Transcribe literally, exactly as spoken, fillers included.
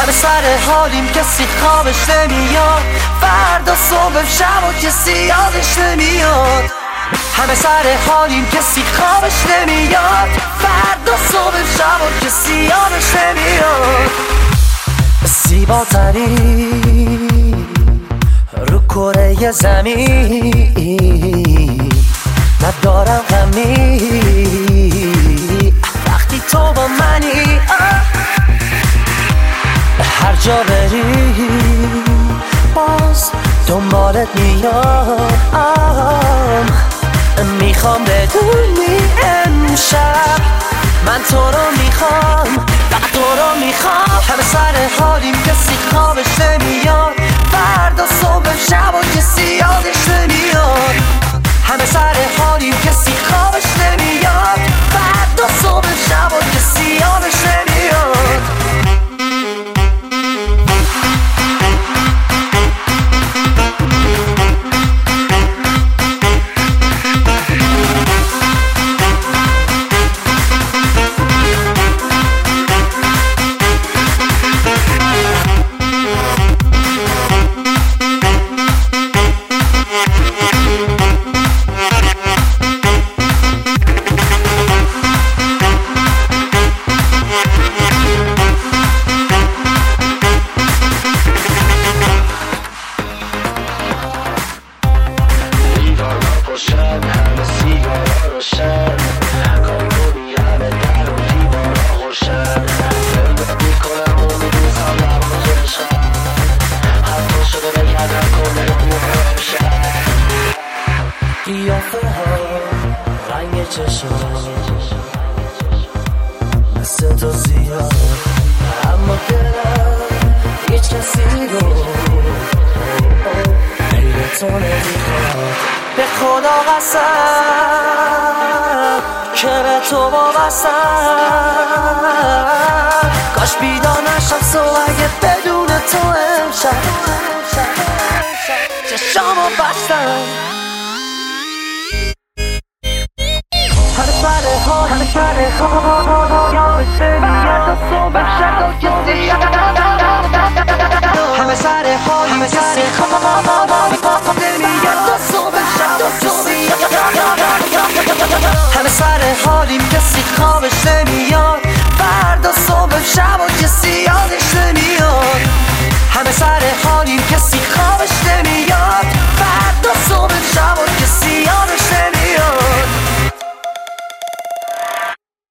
همه سر حالیم کسی خوابش نمیاد، فردا صبح شب و کسی یادش نمیاد. همه سر حالیم کسی خوابش نمیاد، فردا صبح شب و کسی یادش نمیاد. زیباترین رو کره زمین، ندارم غمی وقتی تو با منی. هر جا بری باز دنبالت میام، میخوام بدونی امشب من تو رو میخوام، فقط تو رو میخوام. همه سر حالیم کسی خوابش نمیاد، فردا صبح شب و کسی یادش نمیاد. همه سر حالیم کسی خوابش نمیاد، فردا صبح شب و کسی یادش نمیاد. قیافه ها رنگ چشم مثل تو زیاد، اما دلم هیچ کسی رو غیر تو نمیخواد. به خدا قسم که به تو وابستم، کاش بیدار نشم صبح اگه بدون تو امشب چشامو بستم. همه سر حال همه سر حال یادش نمیاد تا صبح شب و کسی همه سر حال همه سر حال نمیاد تا صبح شب و کسی همه سر حالیم کسی خوابش نمیاد، فردا صبح شب و